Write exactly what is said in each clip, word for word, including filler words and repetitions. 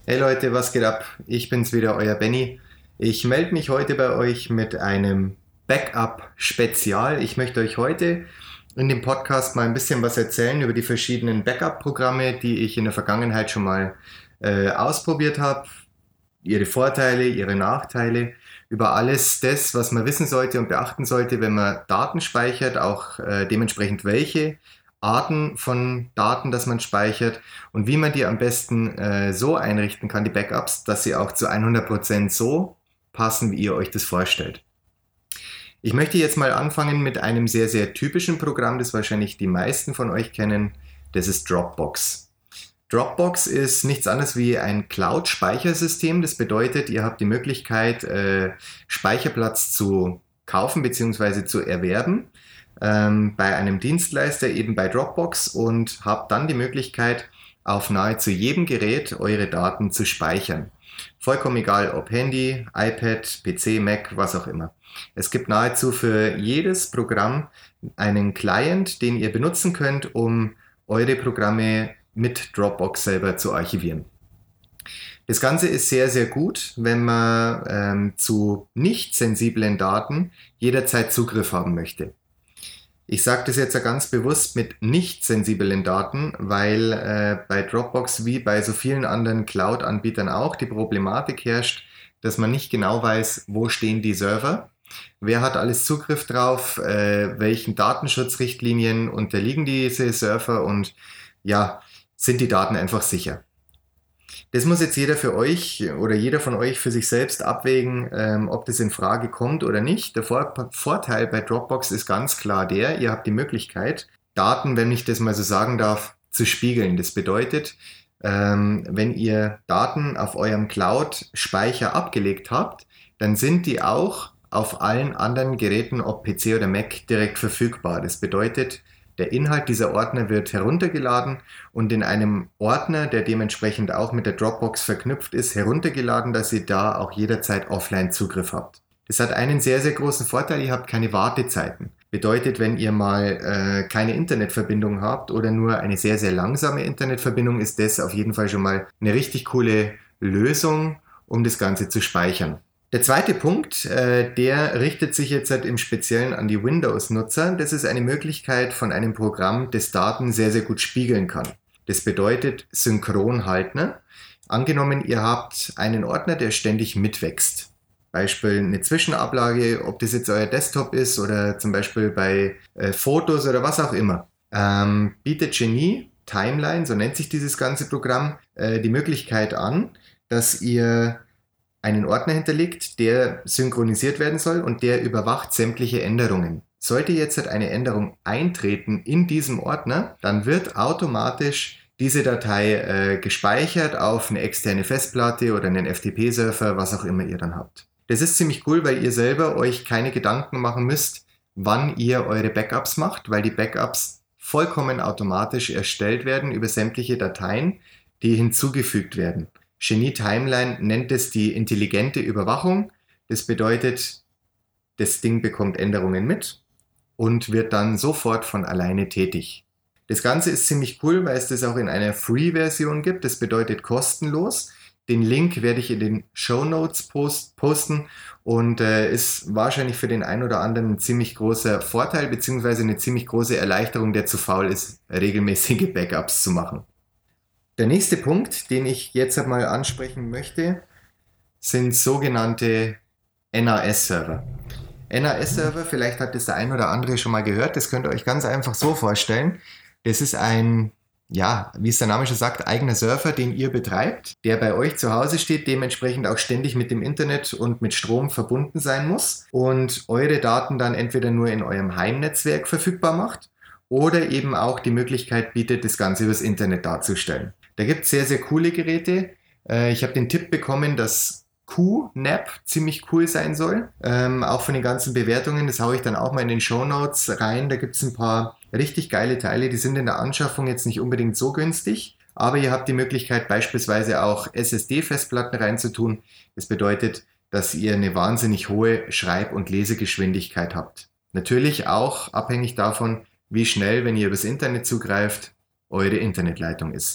Hey Leute, was geht ab? Ich bin's wieder, euer Benny. Ich melde mich heute bei euch mit einem Backup-Spezial. Ich möchte euch heute in dem Podcast mal ein bisschen was erzählen über die verschiedenen Backup-Programme, die ich in der Vergangenheit schon mal äh, ausprobiert habe, ihre Vorteile, ihre Nachteile, über alles das, was man wissen sollte und beachten sollte, wenn man Daten speichert, auch äh, dementsprechend welche Arten von Daten, dass man speichert und wie man die am besten äh, so einrichten kann, die Backups, dass sie auch zu hundert Prozent so passen, wie ihr euch das vorstellt. Ich möchte jetzt mal anfangen mit einem sehr, sehr typischen Programm, das wahrscheinlich die meisten von euch kennen. Das ist Dropbox. Dropbox ist nichts anderes wie ein Cloud-Speichersystem. Das bedeutet, ihr habt die Möglichkeit, äh, Speicherplatz zu kaufen bzw. zu erwerben ähm, bei einem Dienstleister, eben bei Dropbox, und habt dann die Möglichkeit, auf nahezu jedem Gerät eure Daten zu speichern. Vollkommen egal, ob Handy, iPad, P C, Mac, was auch immer. Es gibt nahezu für jedes Programm einen Client, den ihr benutzen könnt, um eure Programme mit Dropbox selber zu archivieren. Das Ganze ist sehr, sehr gut, wenn man ähm, zu nicht sensiblen Daten jederzeit Zugriff haben möchte. Ich sage das jetzt ja ganz bewusst mit nicht sensiblen Daten, weil äh, bei Dropbox wie bei so vielen anderen Cloud-Anbietern auch die Problematik herrscht, dass man nicht genau weiß, wo stehen die Server, wer hat alles Zugriff drauf, äh, welchen Datenschutzrichtlinien unterliegen diese Server und ja, sind die Daten einfach sicher. Das muss jetzt jeder für euch oder jeder von euch für sich selbst abwägen, ähm, ob das in Frage kommt oder nicht. Der Vor Vorteil bei Dropbox ist ganz klar der, ihr habt die Möglichkeit, Daten, wenn ich das mal so sagen darf, zu spiegeln. Das bedeutet, ähm, wenn ihr Daten auf eurem Cloud-Speicher abgelegt habt, dann sind die auch auf allen anderen Geräten, ob P C oder Mac, direkt verfügbar. Das bedeutet, der Inhalt dieser Ordner wird heruntergeladen und in einem Ordner, der dementsprechend auch mit der Dropbox verknüpft ist, heruntergeladen, dass ihr da auch jederzeit offline Zugriff habt. Das hat einen sehr, sehr großen Vorteil, ihr habt keine Wartezeiten. Bedeutet, wenn ihr mal äh, keine Internetverbindung habt oder nur eine sehr, sehr langsame Internetverbindung, ist das auf jeden Fall schon mal eine richtig coole Lösung, um das Ganze zu speichern. Der zweite Punkt, äh, der richtet sich jetzt halt im Speziellen an die Windows-Nutzer. Das ist eine Möglichkeit von einem Programm, das Daten sehr, sehr gut spiegeln kann. Das bedeutet synchron halten. Ne? Angenommen, ihr habt einen Ordner, der ständig mitwächst. Beispiel eine Zwischenablage, ob das jetzt euer Desktop ist oder zum Beispiel bei äh, Fotos oder was auch immer. Ähm, bietet Genie Timeline, so nennt sich dieses ganze Programm, äh, die Möglichkeit an, dass ihr einen Ordner hinterlegt, der synchronisiert werden soll und der überwacht sämtliche Änderungen. Sollte jetzt halt eine Änderung eintreten in diesem Ordner, dann wird automatisch diese Datei äh, gespeichert auf eine externe Festplatte oder einen F T P-Server, was auch immer ihr dann habt. Das ist ziemlich cool, weil ihr selber euch keine Gedanken machen müsst, wann ihr eure Backups macht, weil die Backups vollkommen automatisch erstellt werden über sämtliche Dateien, die hinzugefügt werden. Genie Timeline nennt es die intelligente Überwachung. Das bedeutet, das Ding bekommt Änderungen mit und wird dann sofort von alleine tätig. Das Ganze ist ziemlich cool, weil es das auch in einer Free-Version gibt. Das bedeutet kostenlos. Den Link werde ich in den Shownotes post posten und äh, ist wahrscheinlich für den einen oder anderen ein ziemlich großer Vorteil bzw. eine ziemlich große Erleichterung, der zu faul ist, regelmäßige Backups zu machen. Der nächste Punkt, den ich jetzt einmal ansprechen möchte, sind sogenannte N A S-Server. N A S-Server, vielleicht hat das der ein oder andere schon mal gehört, das könnt ihr euch ganz einfach so vorstellen. Das ist ein, ja, wie es der Name schon sagt, eigener Server, den ihr betreibt, der bei euch zu Hause steht, dementsprechend auch ständig mit dem Internet und mit Strom verbunden sein muss und eure Daten dann entweder nur in eurem Heimnetzwerk verfügbar macht oder eben auch die Möglichkeit bietet, das Ganze übers Internet darzustellen. Da gibt es sehr, sehr coole Geräte. Äh, ich habe den Tipp bekommen, dass Q NAP ziemlich cool sein soll. Ähm, auch von den ganzen Bewertungen, das haue ich dann auch mal in den Shownotes rein. Da gibt es ein paar richtig geile Teile, die sind in der Anschaffung jetzt nicht unbedingt so günstig. Aber ihr habt die Möglichkeit, beispielsweise auch S S D-Festplatten reinzutun. Das bedeutet, dass ihr eine wahnsinnig hohe Schreib- und Lesegeschwindigkeit habt. Natürlich auch abhängig davon, wie schnell, wenn ihr übers Internet zugreift, eure Internetleitung ist.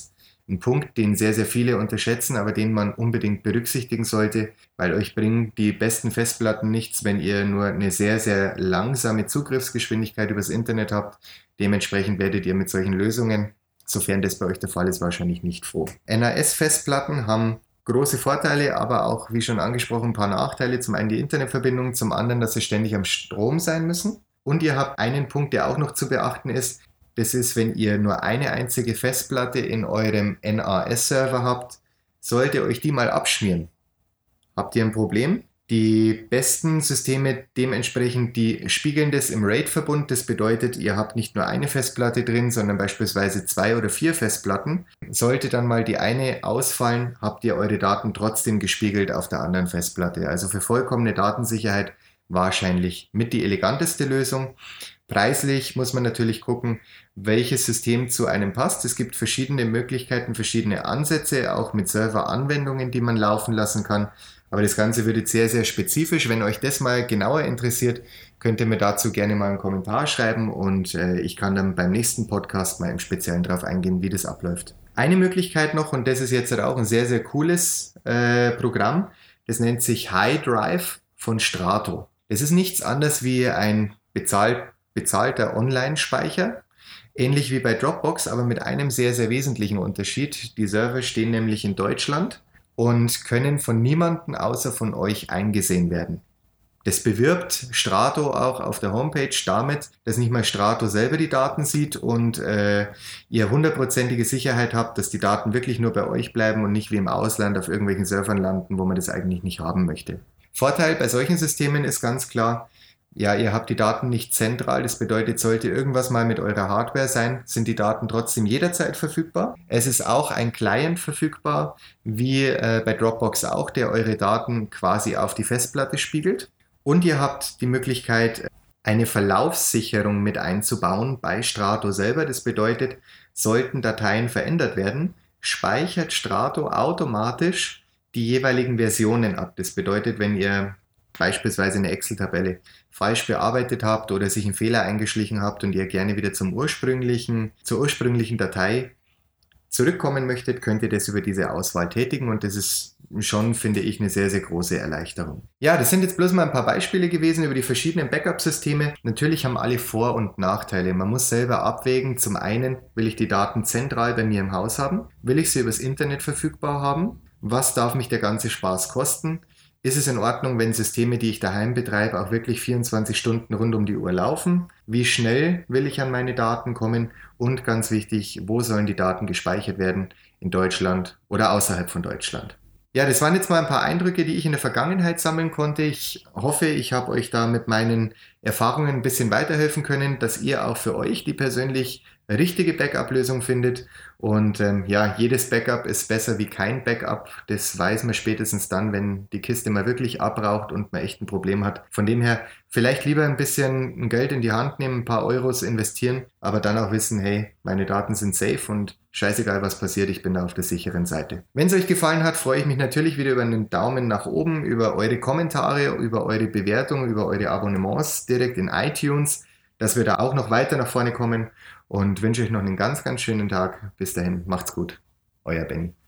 ein Punkt, den sehr, sehr viele unterschätzen, aber den man unbedingt berücksichtigen sollte, weil euch bringen die besten Festplatten nichts, wenn ihr nur eine sehr, sehr langsame Zugriffsgeschwindigkeit übers Internet habt. Dementsprechend werdet ihr mit solchen Lösungen, sofern das bei euch der Fall ist, wahrscheinlich nicht froh. N A S-Festplatten haben große Vorteile, aber auch, wie schon angesprochen, ein paar Nachteile. Zum einen die Internetverbindung, zum anderen, dass sie ständig am Strom sein müssen. Und ihr habt einen Punkt, der auch noch zu beachten ist. Das ist, wenn ihr nur eine einzige Festplatte in eurem N A S-Server habt, sollte euch die mal abschmieren. Habt ihr ein Problem? Die besten Systeme dementsprechend, die spiegeln das im RAID-Verbund. Das bedeutet, ihr habt nicht nur eine Festplatte drin, sondern beispielsweise zwei oder vier Festplatten. Sollte dann mal die eine ausfallen, habt ihr eure Daten trotzdem gespiegelt auf der anderen Festplatte. Also für vollkommene Datensicherheit wahrscheinlich mit die eleganteste Lösung. Preislich muss man natürlich gucken, welches System zu einem passt. Es gibt verschiedene Möglichkeiten, verschiedene Ansätze, auch mit Serveranwendungen, die man laufen lassen kann. Aber das Ganze wird jetzt sehr, sehr spezifisch. Wenn euch das mal genauer interessiert, könnt ihr mir dazu gerne mal einen Kommentar schreiben und äh, ich kann dann beim nächsten Podcast mal im Speziellen darauf eingehen, wie das abläuft. Eine Möglichkeit noch, und das ist jetzt auch ein sehr, sehr cooles äh, Programm, das nennt sich HiDrive von Strato. Es ist nichts anderes wie ein bezahlt, bezahlter Online-Speicher, ähnlich wie bei Dropbox, aber mit einem sehr, sehr wesentlichen Unterschied. Die Server stehen nämlich in Deutschland und können von niemandem außer von euch eingesehen werden. Das bewirbt Strato auch auf der Homepage damit, dass nicht mal Strato selber die Daten sieht und äh, ihr hundertprozentige Sicherheit habt, dass die Daten wirklich nur bei euch bleiben und nicht wie im Ausland auf irgendwelchen Servern landen, wo man das eigentlich nicht haben möchte. Vorteil bei solchen Systemen ist ganz klar, ja, ihr habt die Daten nicht zentral. Das bedeutet, sollte irgendwas mal mit eurer Hardware sein, sind die Daten trotzdem jederzeit verfügbar. Es ist auch ein Client verfügbar, wie äh, bei Dropbox auch, der eure Daten quasi auf die Festplatte spiegelt. Und ihr habt die Möglichkeit, eine Verlaufssicherung mit einzubauen bei Strato selber. Das bedeutet, sollten Dateien verändert werden, speichert Strato automatisch die jeweiligen Versionen ab. Das bedeutet, wenn ihr beispielsweise eine Excel-Tabelle falsch bearbeitet habt oder sich ein Fehler eingeschlichen habt und ihr gerne wieder zum ursprünglichen, zur ursprünglichen Datei zurückkommen möchtet, könnt ihr das über diese Auswahl tätigen und das ist schon, finde ich, eine sehr, sehr große Erleichterung. Ja, das sind jetzt bloß mal ein paar Beispiele gewesen über die verschiedenen Backup-Systeme. Natürlich haben alle Vor- und Nachteile. Man muss selber abwägen. Zum einen will ich die Daten zentral bei mir im Haus haben, will ich sie übers Internet verfügbar haben? Was darf mich der ganze Spaß kosten? Ist es in Ordnung, wenn Systeme, die ich daheim betreibe, auch wirklich vierundzwanzig Stunden rund um die Uhr laufen? Wie schnell will ich an meine Daten kommen? Und ganz wichtig, wo sollen die Daten gespeichert werden? In Deutschland oder außerhalb von Deutschland? Ja, das waren jetzt mal ein paar Eindrücke, die ich in der Vergangenheit sammeln konnte. Ich hoffe, ich habe euch da mit meinen Erfahrungen ein bisschen weiterhelfen können, dass ihr auch für euch die persönlich richtige Backup-Lösung findet. Und ähm, ja, jedes Backup ist besser wie kein Backup. Das weiß man spätestens dann, wenn die Kiste mal wirklich abraucht und man echt ein Problem hat. Von dem her vielleicht lieber ein bisschen Geld in die Hand nehmen, ein paar Euros investieren, aber dann auch wissen, hey, meine Daten sind safe und scheißegal, was passiert, ich bin da auf der sicheren Seite. Wenn es euch gefallen hat, freue ich mich natürlich wieder über einen Daumen nach oben, über eure Kommentare, über eure Bewertungen, über eure Abonnements direkt in iTunes, dass wir da auch noch weiter nach vorne kommen und wünsche euch noch einen ganz, ganz schönen Tag. Bis dahin, macht's gut. Euer Benny.